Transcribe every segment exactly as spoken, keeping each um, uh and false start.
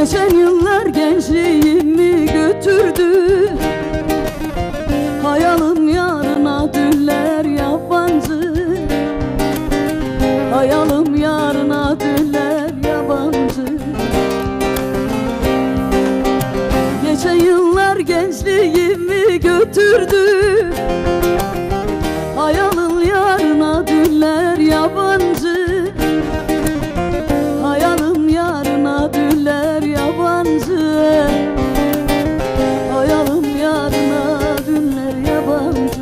Geçen yıllar gençliğimi götürdü. Hayalim yarına düller yabancı. Hayalim yarına düller yabancı. Geçen yıllar gençliğimi götürdü. Hayalim yarına düller yabancı. Hayalim yarına düller yabancı. Hayalim yarına düller yabancı.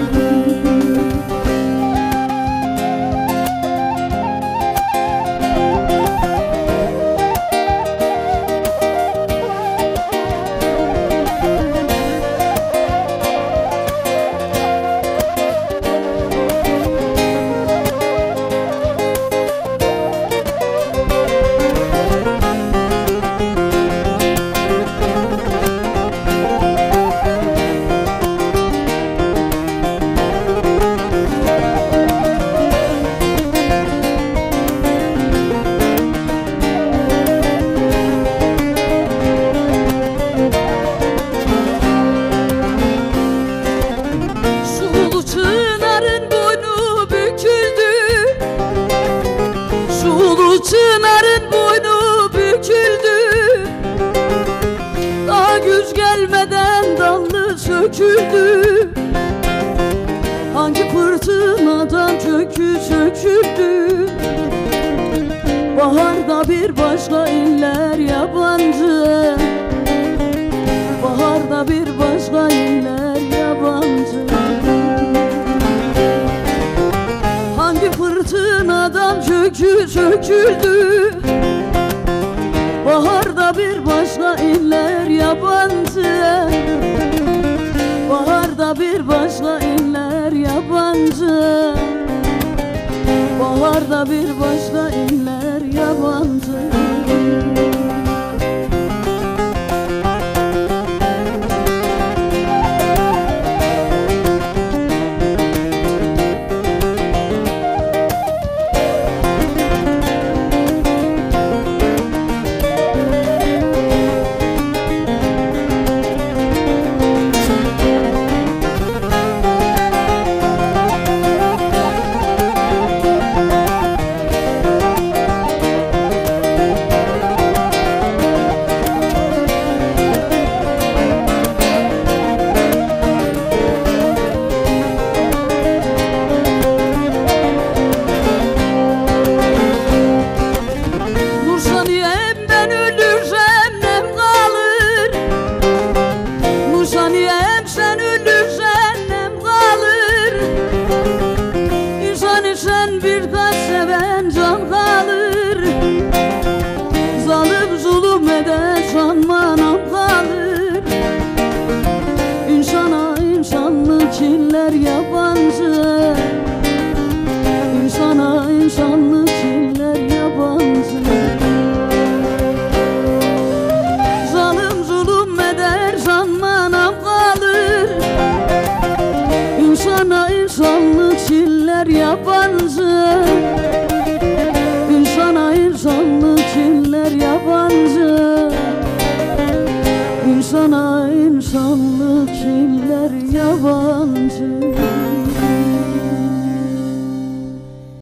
Çınarın boynu büküldü. Daha güç gelmeden dallı söküldü. Hangi fırtınadan kökü söküldü. Baharda bir başka iller yabancı. Baharda bir başka iller yabancı. Hangi fırtınadan kökü söküldü. Baharda bir başka iller yabancı. Baharda bir başka iller yabancı. Baharda bir başka iller yabancı.